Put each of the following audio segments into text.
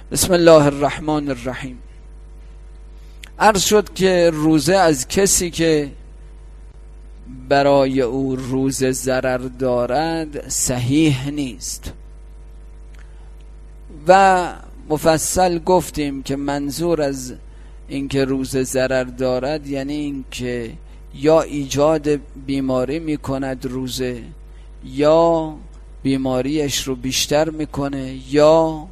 بسم الله الرحمن الرحیم. عرض شد که روزه از کسی که برای او روزه ضرر دارد صحیح نیست و مفصل گفتیم که منظور از اینکه روزه ضرر دارد یعنی اینکه یا ایجاد بیماری میکند روزه، یا بیماریش رو بیشتر میکنه، یا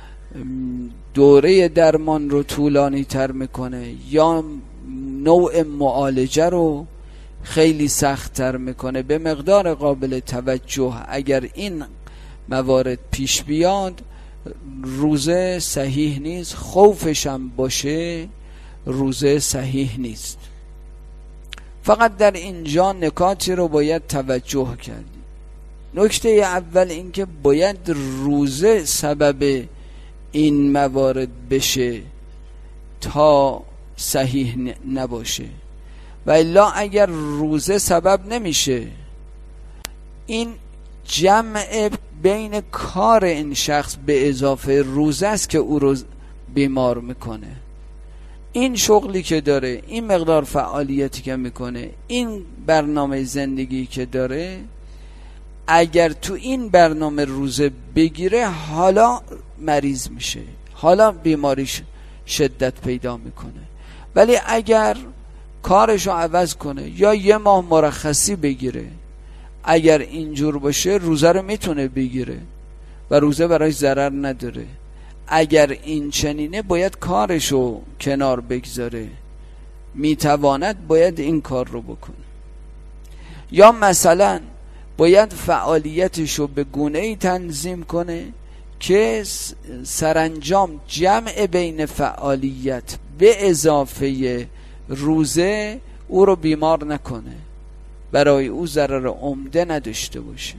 دوره درمان رو طولانی تر میکنه، یا نوع معالجه رو خیلی سخت تر میکنه. به مقدار قابل توجه اگر این موارد پیش بیاد روزه صحیح نیست، خوفش هم باشه روزه صحیح نیست. فقط در اینجا نکاتی رو باید توجه کردیم. نکته اول این که باید روزه سبب این موارد بشه تا صحیح نباشه، و الا اگر روزه سبب نمیشه، این جمع بین کار این شخص به اضافه روزه است که او رو بیمار میکنه. این شغلی که داره، این مقدار فعالیتی که میکنه، این برنامه زندگی که داره، اگر تو این برنامه روزه بگیره حالا مریض میشه، حالا بیماریش شدت پیدا میکنه. ولی اگر کارشو عوض کنه یا یه ماه مرخصی بگیره، اگر اینجور باشه روزه رو میتونه بگیره و روزه برایش ضرر نداره. اگر این چنینه باید کارشو کنار بگذاره، میتواند باید این کار رو بکنه. یا مثلا باید فعالیتشو به گونه‌ای تنظیم کنه که سرانجام جمع بین فعالیت به اضافه روزه او رو بیمار نکنه، برای او ضرر عمده نداشته باشه.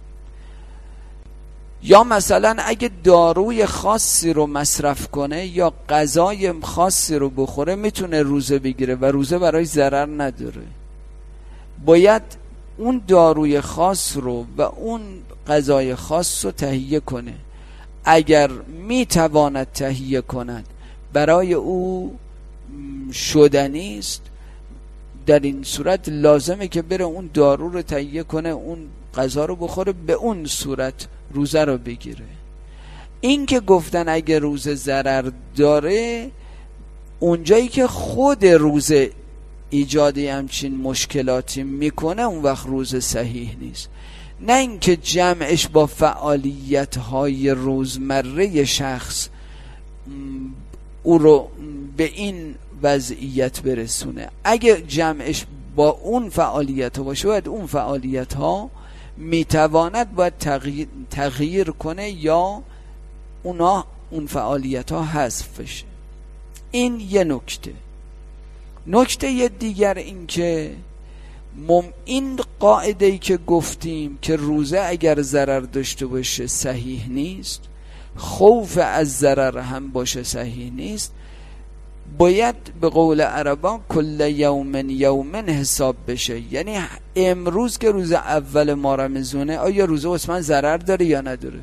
یا مثلا اگه داروی خاصی رو مصرف کنه یا غذای خاصی رو بخوره میتونه روزه بگیره و روزه برای ضرر نداره. باید اون داروی خاص رو و اون غذای خاص رو تهیه کنه. اگر میتواند تهیه کند برای او شدنی است، در این صورت لازمه که بره اون دارو رو تهیه کنه، اون غذا رو بخوره، به اون صورت روزه رو بگیره. این که گفتن اگه روزه ضرر داره، اونجایی که خود روزه ایجادی همچین مشکلاتی میکنه اون وقت روزه صحیح نیست، نه اینکه جمعش با فعالیت‌های روزمره شخص او رو به این وضعیت برسونه. اگه جمعش با اون فعالیت ها باشه، باید اون فعالیت ها میتواند باید تغییر کنه یا اون فعالیت ها حذف بشه. این یه نکته. نکته دیگر این که این قاعده‌ای که گفتیم که روزه اگر ضرر داشته باشه صحیح نیست، خوف از ضرر هم باشه صحیح نیست، باید به قول عربان کل یومن یومن حساب بشه. یعنی امروز که روز اول ماه رمضانه، آیا روزه عثمان ضرر داره یا نداره؟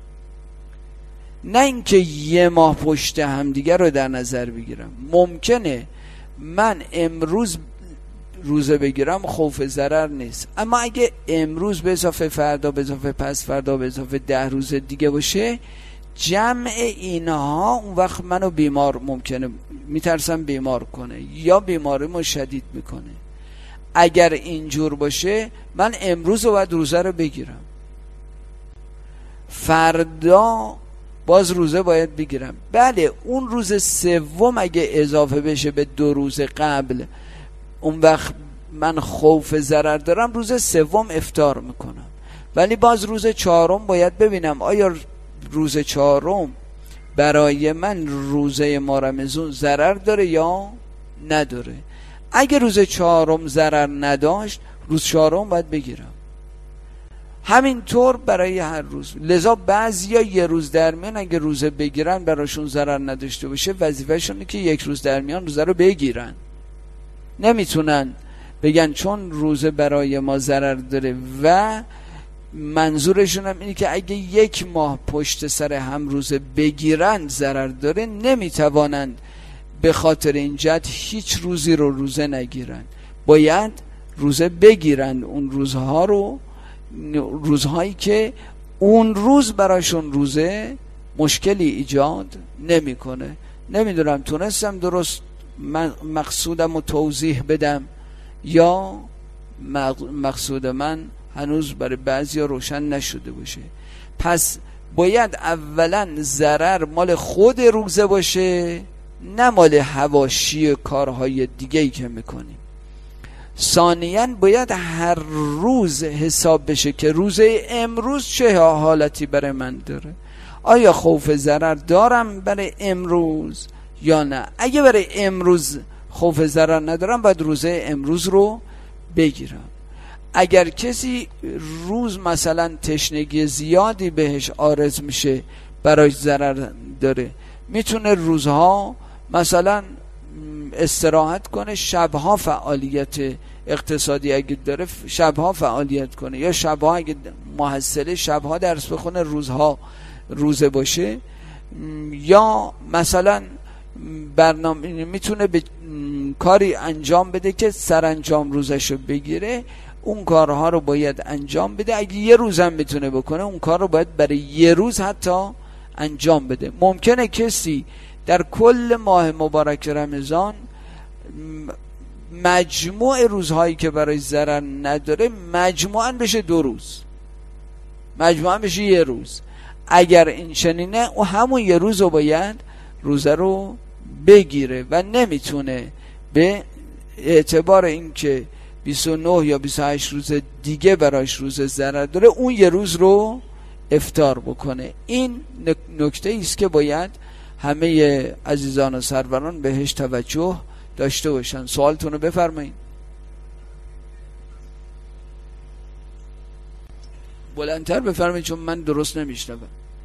نه اینکه یه ماه پشت هم دیگر رو در نظر بگیرم. ممکنه من امروز روزه بگیرم خوف ضرر نیست، اما اگه امروز به اضافه فردا به اضافه پس فردا به اضافه 10 روز دیگه باشه، جمع اینها اون وقت منو بیمار ممکنه، میترسم بیمار کنه یا بیماریمو شدید میکنه. اگر اینجور باشه من امروز باید روزه رو بگیرم، فردا باز روزه باید بگیرم. بله اون روز سوم اگه اضافه بشه به 2 روز قبل، اون وقت من خوف ضرر دارم، روز سوم افطار میکنم. ولی باز روز 4 باید ببینم آیا روز 4 برای من روزه ماه رمضان ضرر داره یا نداره. اگه روز 4 ضرر نداشت، روز 4 باید بگیرم. همینطور برای هر روز. لذا بعضیا یه روز در میان اگه روزه بگیرن براشون ضرر نداشته باشه، وظیفه‌شونه که 1 روز در میان روزه رو بگیرن. نمیتونن بگن چون روزه برای ما ضرر داره و منظورشون هم اینه که اگه 1 ماه پشت سر هم روزه بگیرند ضرر داره، نمیتوانند به خاطر این جهت هیچ روزی رو روزه نگیرند، باید روزه بگیرند اون روزها رو، روزهایی که اون روز براشون روزه مشکلی ایجاد نمیکنه. نمیدونم تونستم درست مقصودم رو توضیح بدم یا مقصود من هنوز برای بعضیا روشن نشده باشه. پس باید اولا ضرر مال خود روزه باشه، نه مال حواشی کارهای دیگه‌ای که میکنیم. ثانیاً باید هر روز حساب بشه که روزه امروز چه حالتی برای من داره، آیا خوف ضرر دارم برای امروز یا نه. اگه برای امروز خوف ضرر ندارم باید روزه امروز رو بگیرم. اگر کسی روز مثلا تشنگی زیادی بهش عارض میشه، برای ضرر داره، میتونه روزها مثلا استراحت کنه، شبها فعالیت اقتصادی اگه داره شبها فعالیت کنه، یا شبها اگه محصله شبها درس بخونه روزها روزه باشه، یا مثلا برنامه میتونه به کاری انجام بده که سرانجام روزشو بگیره، اون کارها رو باید انجام بده. اگه یه روزم میتونه بکنه اون کار رو باید برای یه روز حتی انجام بده. ممکنه کسی در کل ماه مبارک رمضان مجموع روزهایی که برای ضرر نداره مجموعاً بشه 2 روز، مجموعاً بشه 1 روز. اگر این چنینه او همون 1 روز رو باید روزه رو بگیره و نمیتونه به اعتبار اینکه 29 یا 28 روز دیگه براش روز ضرر داره اون 1 روز رو افطار بکنه. این نکته ایست که باید همه عزیزان و سروران بهش توجه داشته باشن. سوالتون رو بفرمایید. بلندتر بفرمایید چون من درست نمیشنوم.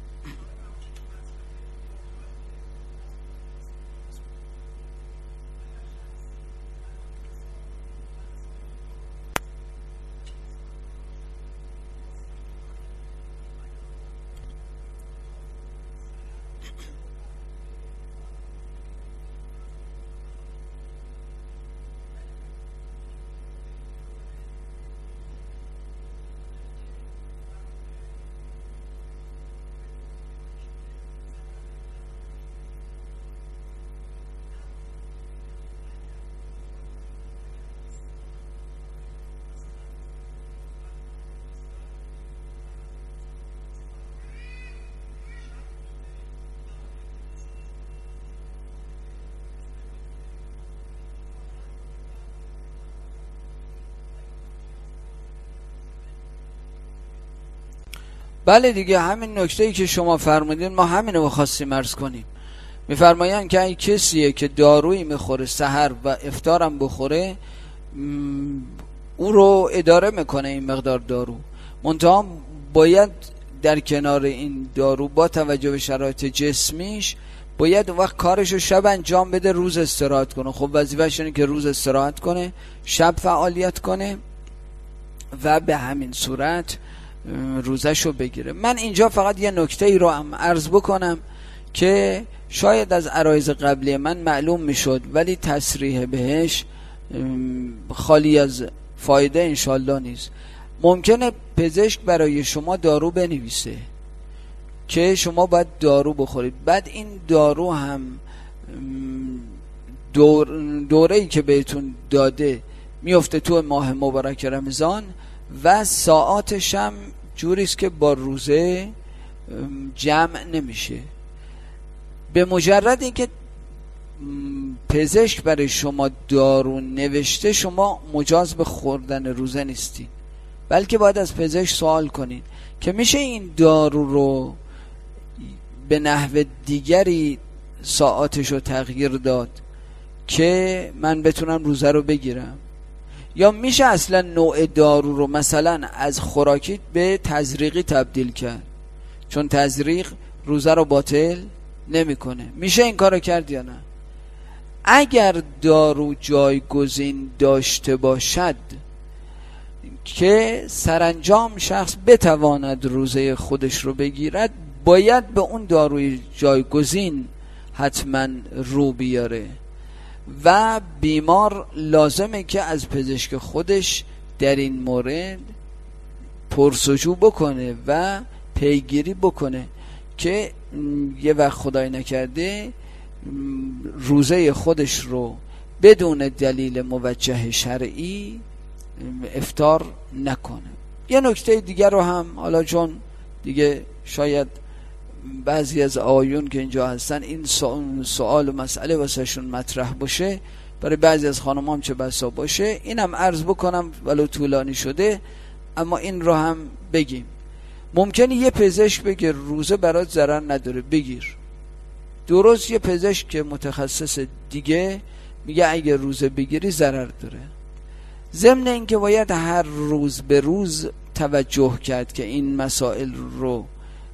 بله دیگه، همین نکته‌ای که شما فرمودین ما همینو خواستیم عرض کنیم. میفرمایند که این کسیه که دارویی میخوره سحر و افطارم بخوره او رو اداره میکنه این مقدار دارو، منتها باید در کنار این دارو با توجه به شرایط جسمیش باید وقت کارشو شب انجام بده، روز استراحت کنه. خب وظیفه‌ش اینه که روز استراحت کنه، شب فعالیت کنه و به همین صورت روزشو بگیره. من اینجا فقط یه نکته ای رو هم عرض بکنم که شاید از عرایض قبلی من معلوم میشد ولی تصریح بهش خالی از فایده انشالله نیست. ممکنه پزشک برای شما دارو بنویسه که شما باید دارو بخورید، بعد این دارو هم دوره‌ای که بهتون داده میفته تو ماه مبارک رمضان و ساعاتش هم جوریست که با روزه جمع نمیشه. به مجرد اینکه پزشک برای شما دارو نوشته شما مجاز به خوردن روزه نیستین، بلکه باید از پزشک سوال کنین که میشه این دارو رو به نحو دیگری ساعاتش رو تغییر داد که من بتونم روزه رو بگیرم، یا میشه اصلا نوع دارو رو مثلا از خوراکی به تزریقی تبدیل کرد چون تزریق روزه رو باطل نمیکنه. میشه این کارو کرد یا نه؟ اگر دارو جایگزین داشته باشد که سرانجام شخص بتواند روزه خودش رو بگیرد باید به اون داروی جایگزین حتما رو بیاره و بیمار لازمه که از پزشک خودش در این مورد پرسجو بکنه و پیگیری بکنه که یه وقت خدای نکرده روزه خودش رو بدون دلیل موجه شرعی افطار نکنه. یه نکته دیگر رو هم حالا چون دیگه شاید بعضی از آقایون که اینجا هستن این سوال و مسئله واسه شون مطرح باشه، برای بعضی از خانم‌ها هم چه بسا باشه، اینم عرض بکنم ولو طولانی شده اما این رو هم بگیم. ممکنه یه پزشک بگه روزه برات ضرر نداره بگیر، درست یه پزشک که متخصص دیگه میگه اگه روزه بگیری ضرر داره. ضمن اینکه باید هر روز به روز توجه کرد که این مسائل رو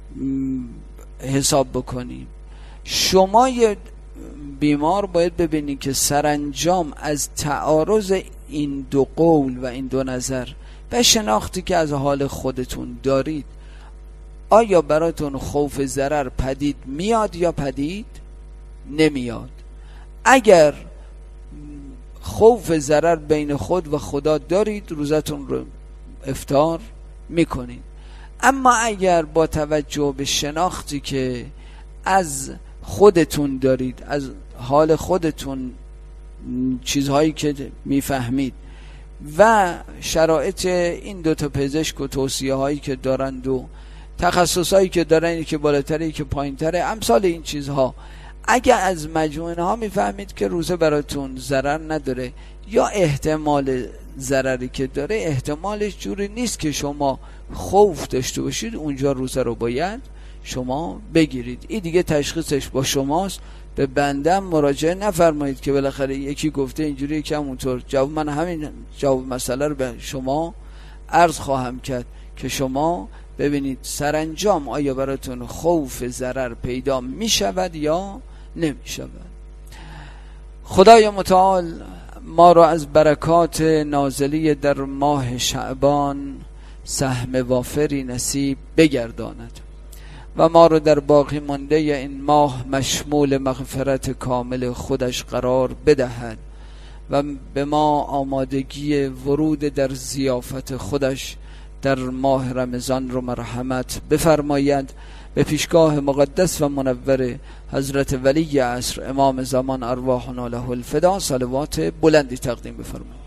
حساب بکنیم. شما یه بیمار باید ببینید که سرانجام از تعارض این دو قول و این دو نظر و شناختی که از حال خودتون دارید آیا براتون خوف ضرر پدید میاد یا پدید نمیاد. اگر خوف ضرر بین خود و خدا دارید روزتون رو افطار میکنید. اما اگر با توجه به شناختی که از خودتون دارید، از حال خودتون، چیزهایی که میفهمید و شرایط این دوتا پزشک و توصیه هایی که دارند و تخصص هایی که دارند که بالاتره که پایین تره امثال این چیزها، اگر از مجموعه ها میفهمید که روزه براتون ضرر نداره یا احتمال ضرری که داره احتمالش جوری نیست که شما خوف داشته باشید، اونجا روزه رو باید شما بگیرید. این دیگه تشخیصش با شماست. به بندم مراجعه نفرمایید که بالاخره یکی گفته اینجوری که همونطور. جواب من همین جواب مسئله رو به شما عرض خواهم کرد که شما ببینید سرانجام آیا براتون خوف ضرر پیدا می شود یا نمی شود. خدای متعال ما را از برکات نازلی در ماه شعبان سهم وافری نصیب بگرداند و ما را در باقی مانده این ماه مشمول مغفرت کامل خودش قرار بدهد و به ما آمادگی ورود در ضیافت خودش در ماه رمضان رو مرحمت بفرماید. به پیشگاه مقدس و منور حضرت ولی عصر امام زمان ارواحنا له الفدا صلوات بلندی تقدیم بفرمایید.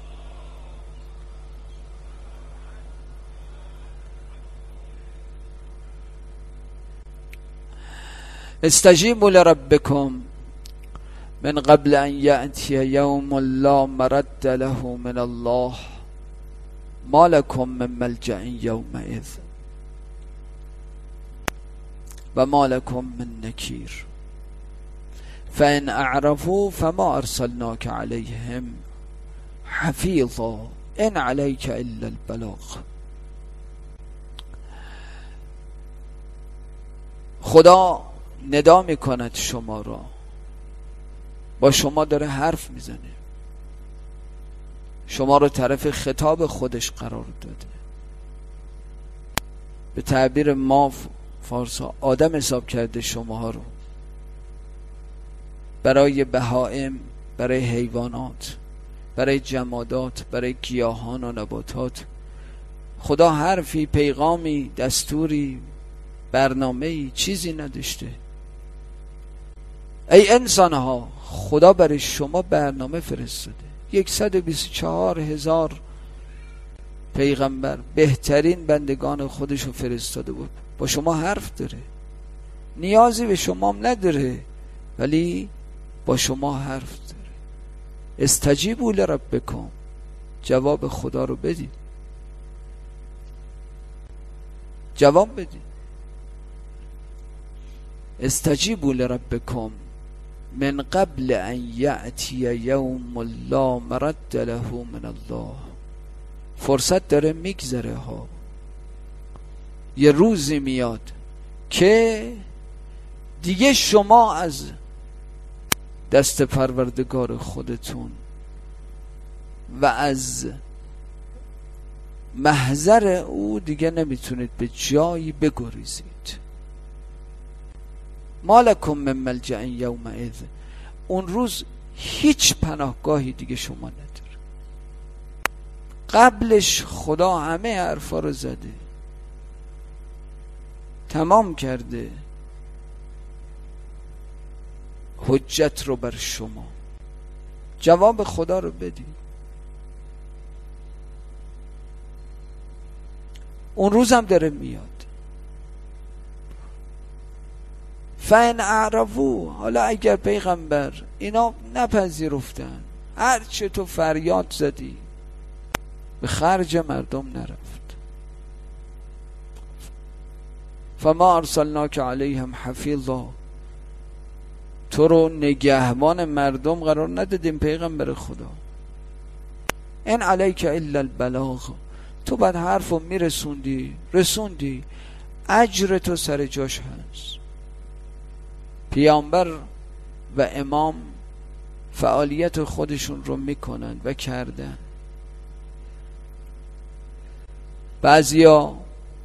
استجیبوا لربکم من قبل ان یأتی یوم لا مرد له من الله ما لكم من ملجأ یومئذ و ما لكم من نکیر فإن اعرضوا فما ارسلناک علیهم حفیظا ان علیک الا البلاغ. خدا ندا میکند شما را، با شما داره حرف میزنه، شما رو طرف خطاب خودش قرار داده. به تعبیر ما فارسا آدم حساب کرده شماها رو برای بهائم، برای حیوانات، برای جمادات، برای گیاهان و نباتات. خدا حرفی، پیغامی، دستوری، برنامه‌ای، چیزی نداشته. ای انسان‌ها، خدا برای شما برنامه فرستاده. 124,000 پیغمبر، بهترین بندگان خودشو فرستاده بود. با شما حرف داره، نیازی به شما هم نداره ولی با شما حرف داره. استجیبوا لربکم، جواب خدا رو بدید، جواب بدید. استجیبوا لربکم من قبل ان یأتی یوم لا مرد له من الله. فرصت داره میگذره ها، یه روزی میاد که دیگه شما از دست پروردگار خودتون و از محضر او دیگه نمیتونید به جایی بگریزید. مالکم من ملجأ یومئذ، اون روز هیچ پناهگاهی دیگه شما نداره. قبلش خدا همه حرفا رو زده، تمام کرده حجت رو بر شما، جواب خدا رو بدید. اون روز هم داره میاد. فان اعرضوا، حالا اگر پیغمبر اینا نپذیرفتن، هر چه تو فریاد زدی به خرج مردم نرفت، فما ارسلناک علیهم حفیظا، تو رو نگهبان مردم قرار ندادیم پیغمبر خدا. ان علیک الا البلاغ، تو بعد حرفو رسوندی، اجر تو سر جاش هست. پیامبر و امام فعالیت خودشون رو میکنن و کردن. بعضیا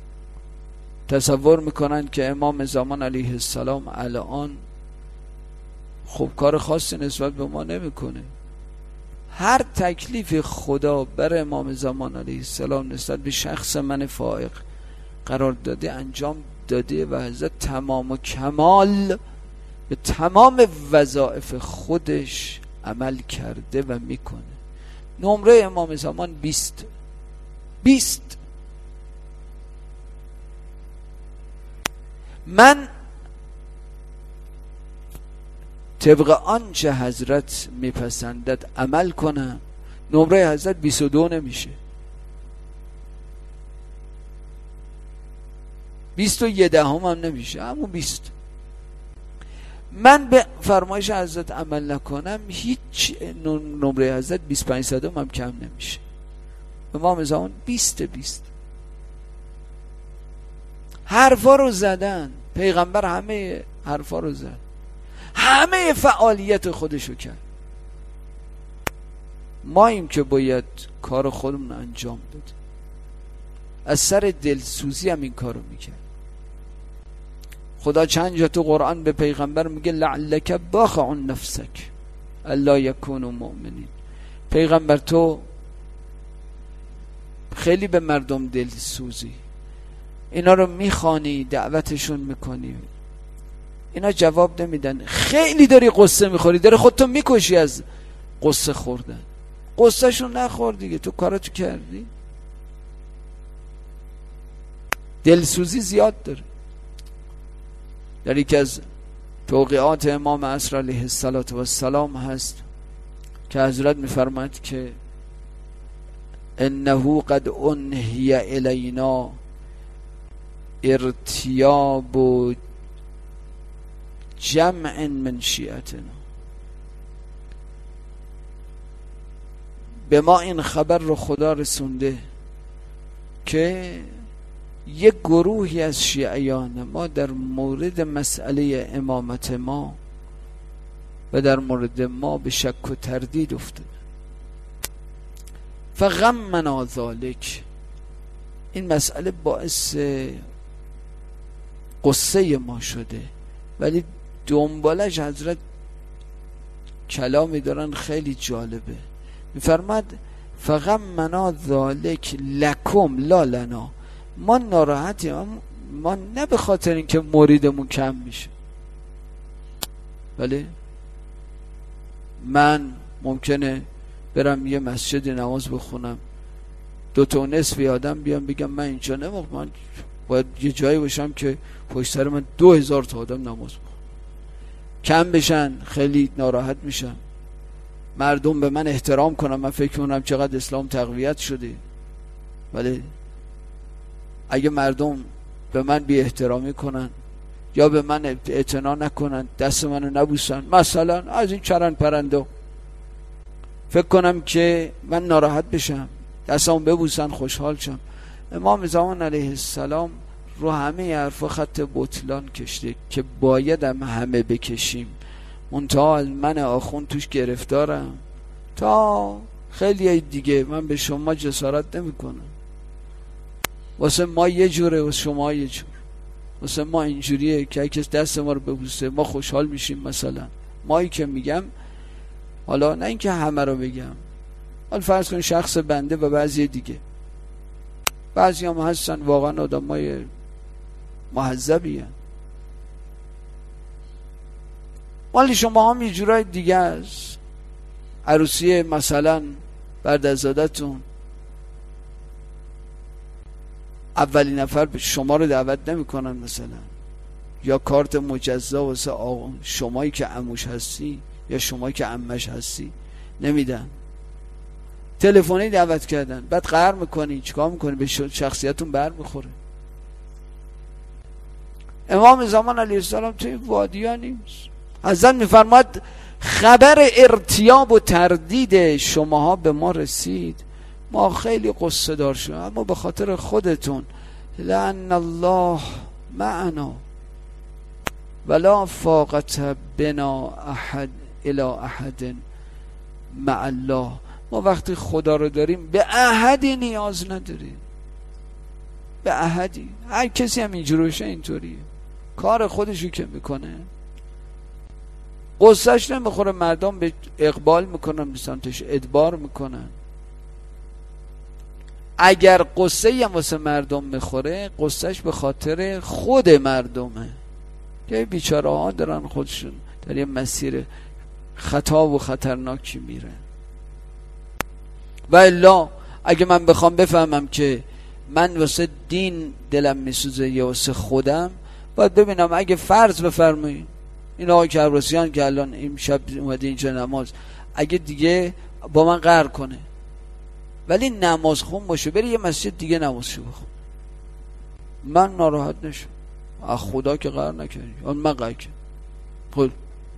تصور میکنن که امام زمان علیه السلام الان خب کار خاصی نسبت به ما نمیکنه. هر تکلیف خدا بر امام زمان علیه السلام نسبت به شخص من فائق قرار داده انجام داده و حضرت تمام و کمال به تمام وظایف خودش عمل کرده و میکنه. نمره امام زمان 20. من طبق آنچه حضرت میپسندد عمل کنم، نمره حضرت 22 نمیشه، 21 هم نمیشه، همون 20. من به فرمایش حضرت عمل نکنم، هیچ نمره حضرت 25 هم کم نمیشه. امام زمان 20. حرفا رو زدن، پیغمبر همه حرفا رو زد، همه فعالیت خودشو کرد. ما ایم که باید کار خودمون انجام بدیم. از سر دلسوزی هم این کارو میکرد. خدا چند جا تو قرآن به پیغمبر میگه لعلک باخع نفسک الا یکونوا مؤمنین. پیغمبر تو خیلی به مردم دلسوزی، اینا رو میخوانی، دعوتشون میکنی، اینا جواب نمیدن، خیلی داری قصه میخوری، داری خودتو میکشی از قصه خوردن. قصه شون نخور دیگه، تو کاراتو کردی. دلسوزی زیاد داره. در یکی از توقیعات امام عصر علیه السلام هست که حضرت میفرماید که انه قد انهی الینا ارتیاب جمع من شیعتنا، به ما این خبر رو خدا رسونده که یک گروهی از شیعیان ما در مورد مسئله امامت ما و در مورد ما به شک و تردید افتاد. فغمنا ذالک، این مسئله باعث قصه ما شده. ولی دنبالش حضرت کلامی دارن خیلی جالبه، میفرماد فغمنا ذالک لکم لا لنا، ما ناراحتیم، ما نه به خاطر اینکه مریدمون کم میشه. بله من ممکنه برم یه مسجد نماز بخونم، 2.5 آدم بیان بگم من اینجا نموقع، من باید یه جایی باشم که پشت سر من 2000 تا آدم نماز بخونم. کم بشن خیلی ناراحت میشم، مردم به من احترام کنم، من فکر کنم چقدر اسلام تقویت شده. ولی اگه مردم به من بی احترامی کنن یا به من اعتنا نکنن، دست منو نبوسن، مثلا از این چرند پرنده، فکر کنم که من ناراحت بشم، دستمو ببوسن خوشحال شم. امام زمان علیه السلام رو همه حرفا خط بطلان کشته که باید همه بکشیم، منتها من آخوند توش گرفتارم تا خیلی دیگه من به شما جسارت نمی کنم. واسه ما یه جوره، واسه شما یه جور. واسه ما اینجوریه که اگه کس دست ما رو ببوسه ما خوشحال میشیم. مثلا مایی که میگم، حالا نه اینکه همه رو بگم، حالا فرض کن شخص بنده و بعضی دیگه، بعضی هم هستن واقعا آدمای مهذبی هستن، ولی شما هم یه جورای دیگه است. عروسی مثلا برده‌زادتون، اولین نفر شما رو دعوت نمی‌کنن مثلا، یا کارت مجزا واسه شمایی که عموش هستی یا شمایی که عمش هستی نمیدن، تلفنی دعوت کردن، بعد قهر میکنی، چیکار میکنی؟ به شخصیتون بر میخوره. امام زمان علیه السلام توی وادیا نیست. حضرت میفرماد خبر ارتیاب و تردید شماها به ما رسید، ما خیلی قصه دار شدیم، اما به خاطر خودتون لأن الله معنا ولا فاقت بنا احد الی احد مع الله. ما وقتی خدا رو داریم به احدی نیاز نداریم، به احدی. هر کسی هم اینجوری باشه اینطوریه، کار خودشو که میکنه قصهش نمیخوره، مردم به اقبال میکنن، به سمتش ادبار میکنن. اگر قصه هم واسه مردم میخوره، قصهش به خاطر خود مردمه که بیچاره ها دارن خودشون در یه مسیر خطا و خطرناکی میره. و الا اگه من بخوام بفهمم که من واسه دین دلم میسوزه یا واسه خودم، باید ببینم اگه فرض بفرمایید این آقای کرباسیان که الان این شب اومده اینجا نماز، اگه دیگه با من قهر کنه ولی نماز خون باشه، بری یه مسجد دیگه نمازشو بخون، من ناراحت نشم. از خدا که قهر نکردی، اون من قهر کردم خود،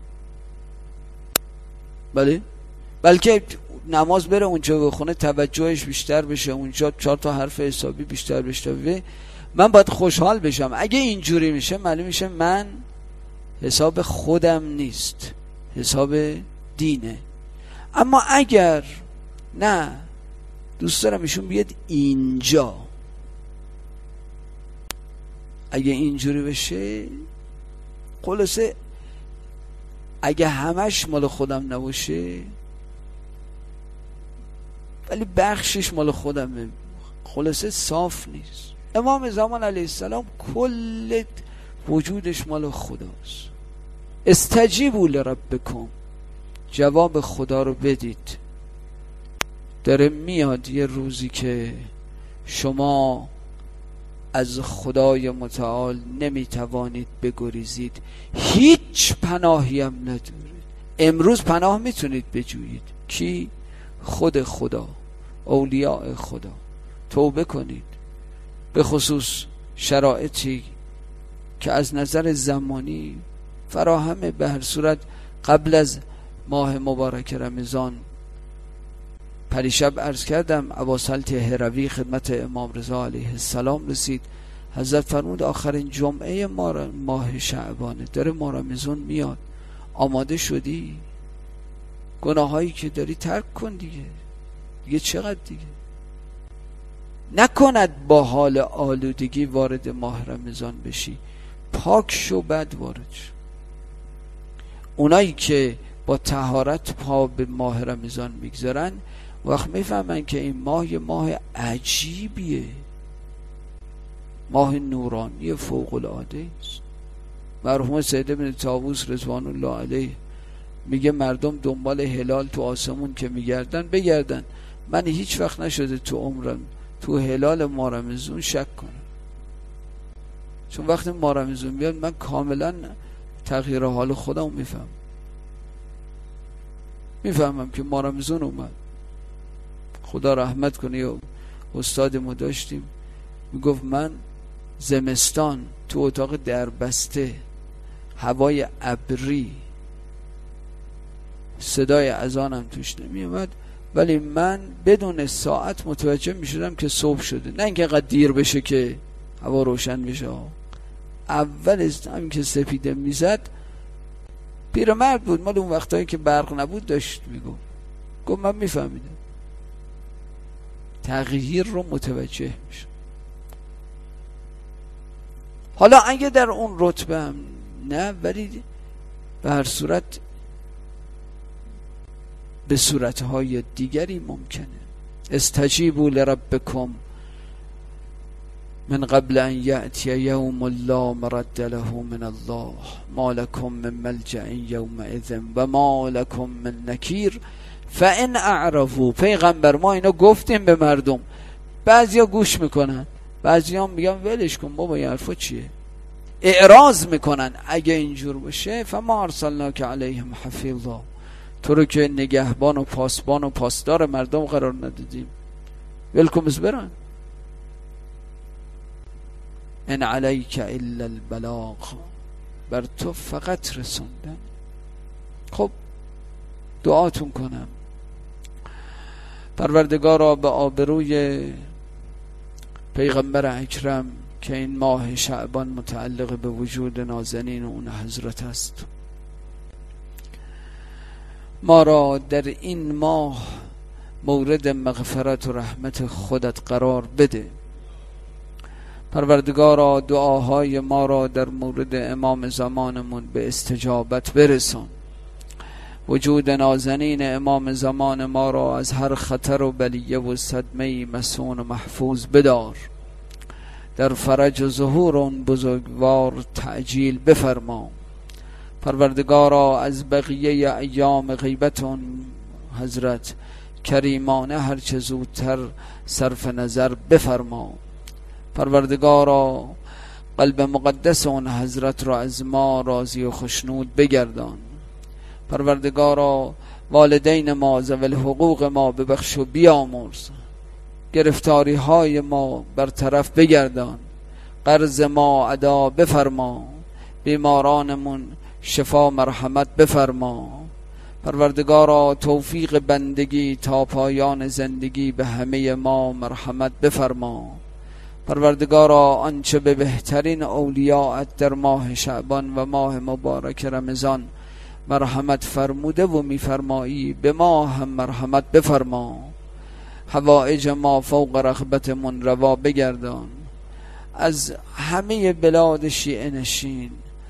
بلکه نماز بره اونجا بخونه، توجهش بیشتر بشه، اونجا 4 تا حرف حسابی بیشتر بشه، من باید خوشحال بشم. اگه اینجوری میشه معلوم میشه من حساب خودم نیست، حساب دینه. اما اگر نه، دوست دارم ایشون بیاد اینجا، اگه اینجوری بشه، خلاصه اگه همش مال خودم نباشه ولی بخشش مال خودمه، خلاصه صاف نیست. امام زمان علیه السلام کل وجودش مال خداست. استجیبوا لربکم، جواب خدا رو بدید. داره میاد یه روزی که شما از خدای متعال نمیتوانید بگریزید، هیچ پناهی هم ندارید. امروز پناه میتونید بجویید. کی؟ خود خدا، اولیاء خدا. توبه کنید، به خصوص شرایطی که از نظر زمانی فراهمه. به هر صورت قبل از ماه مبارک رمضان، پریشب عرض کردم، اباسلط هروی خدمت امام رضا علیه السلام رسید. حضرت فرمود آخرین جمعه ماه شعبانه، داره ماه رمضان میاد، آماده شدی؟ گناهایی که داری ترک کن دیگه چقدر دیگه. نکند با حال آلودگی وارد ماه رمضان بشی، پاک شو بعد وارد شو. اونایی که با طهارت پا به ماه رمضان میگذارن وقت میفهمن که این ماه یه ماه عجیبیه، ماه نورانی فوق العاده است. مرحوم سید ابن طاووس رضوان الله علیه میگه مردم دنبال هلال تو آسمون که میگردن، بگردن. من هیچ وقت نشده تو عمرم تو هلال ماه رمضان شک کنم، چون وقتی ماه رمضان بیاد من کاملا تغییر حال خودم میفهمم که ماه رمضان اومد. خدا رحمت کنه، یا استاد ما داشتیم میگفت من زمستان تو اتاق دربسته، هوای ابری، صدای اذانم توش نمی اومد، ولی من بدون ساعت متوجه می شدم که صبح شده. نه اینکه قد دیر بشه که هوا روشن بشه. اول از همین که سپیده میزد، پیرمرد بود، مال اون وقتایی که برق نبود، داشت گفت من میفهمیدم، تغییر رو متوجه میشم. حالا اگه در اون رتبه هم نه، ولی به هر صورت به صورتهای دیگری ممکنه. استجیبوا لربکم من قبل ان یأتی یوم لا مرد له من الله ما لکم من ملجأ یومئذ و ما لکم من نکیر فان اعرضوا. پیغمبر ما اینو گفتیم به مردم، بعضیا گوش میکنن، بعضیا میگن ولش کن بابا این حرفا چیه، اعراض میکنن. اگه اینجور باشه فما ارسلناک علیهم حفیظا، تو رو که نگهبان و پاسبان و پاسدار مردم قرار ندادیم، ولکم از برن. ان علیک الا البلاغ، بر تو فقط رسوندن. خب دعاتون کنم پروردگارا به آبروی پیغمبر اکرم که این ماه شعبان متعلق به وجود نازنین اون حضرت است، ما را در این ماه مورد مغفرت و رحمت خودت قرار بده. پروردگارا دعاهای ما را در مورد امام زمانمون به استجابت برسان. وجود نازنین امام زمان ما را از هر خطر و بلیه و صدمه مسون و محفوظ بدار. در فرج و ظهور اون بزرگوار تعجیل بفرما. پروردگارا از بقیه ایام غیبت اون حضرت کریمانه هرچه زودتر صرف نظر بفرما. پروردگارا قلب مقدس اون حضرت را از ما راضی و خشنود بگردان. پروردگارا والدین ما ذوی الحقوق ما ببخش و بیامرز. گرفتاری های ما برطرف بگردان. قرض ما ادا بفرما. بیمارانمون شفا مرحمت بفرما. پروردگارا توفیق بندگی تا پایان زندگی به همه ما مرحمت بفرما. پروردگارا آنچه به بهترین اولیاءت در ماه شعبان و ماه مبارک رمضان مرحمت فرموده و میفرمایی به ما هم مرحمت بفرما. حوائج ما فوق رغبتمون روا بگردان. از همه بلاد شیعه نشین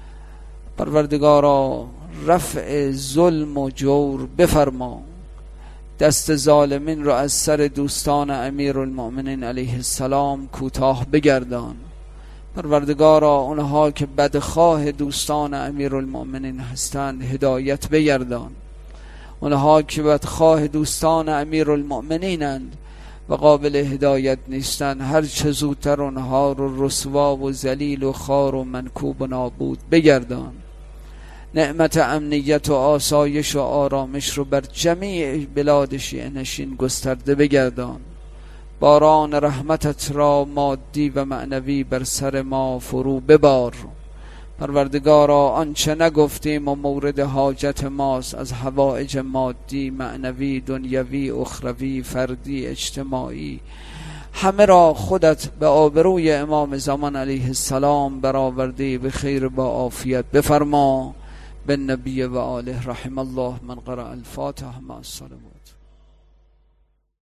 پروردگارا رفع ظلم و جور بفرما. دست ظالمین را از سر دوستان امیرالمؤمنین علیه السلام کوتاه بگردان. پروردگارا اونها که بدخواه دوستان امیرالمؤمنین هستند هدایت بگردان. اونها که بدخواه دوستان امیرالمؤمنینند و قابل هدایت نیستند هر چه زودتر اونها رو رسوا و ذلیل و خوار و منکوب و نابود بگردان. نعمت امنیت و آسایش و آرامش رو بر جمیع بلاد شیعه نشین گسترده بگردان. باران رحمتت را مادی و معنوی بر سر ما فرو ببار. پروردگارا آنچه نگفتیم و مورد حاجت ماست از حوائج مادی، معنوی، دنیوی، اخروی، فردی، اجتماعی، همه را خودت به آبروی امام زمان علیه السلام برآورده به خیر با عافیت بفرما. بالنبی و آله رحم الله من قرأ الفاتحه مع الصلوات.